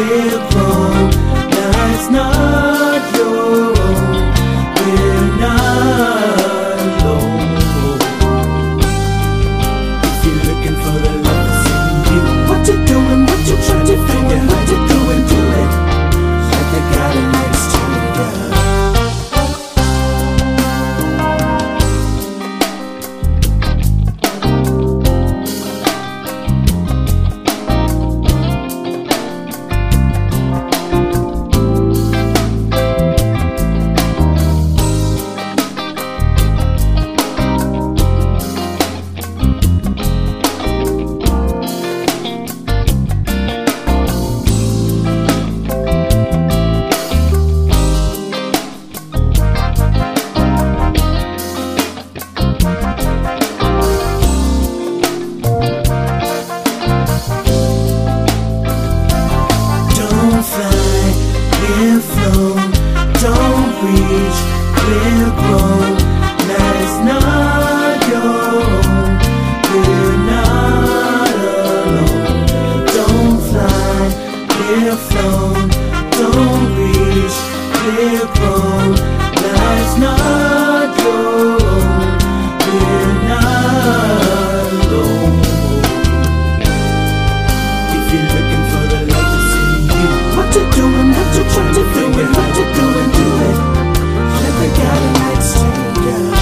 we're grown. Now it's not your own. We're not alone. If you're looking for the love that's in you, what you doing? What you trying to figure? How to do and do it like the guy that next to you. We're flown, don't reach, we're grown. That is not your own. We're not alone. Don't fly, we're flown, don't reach, we're grown. That is not your own. We're not alone. If you're looking for the love that's in you, what you doing? What you trying to figure? How to do and do it like the guy that next to you.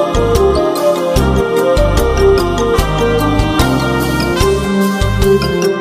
Thank you.